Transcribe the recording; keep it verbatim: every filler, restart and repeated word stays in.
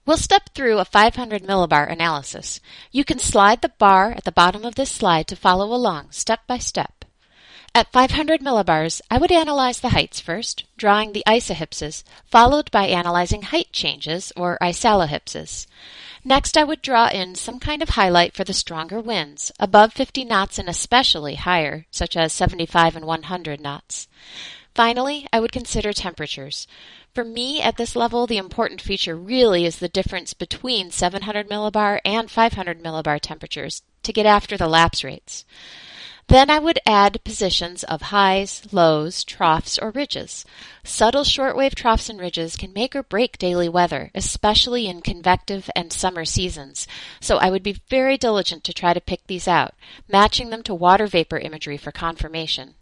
We'll step through a five hundred millibar analysis. You can slide the bar at the bottom of this slide to follow along step by step. At five hundred millibars, I would analyze the heights first, drawing the isohypses, followed by analyzing height changes, or isalohypses. Next, I would draw in some kind of highlight for the stronger winds, above fifty knots and especially higher, such as seventy-five and one hundred knots. Finally, I would consider temperatures. For me, at this level, the important feature really is the difference between seven hundred millibar and five hundred millibar temperatures to get after the lapse rates. Then I would add positions of highs, lows, troughs, or ridges. Subtle shortwave troughs and ridges can make or break daily weather, especially in convective and summer seasons, so I would be very diligent to try to pick these out, matching them to water vapor imagery for confirmation.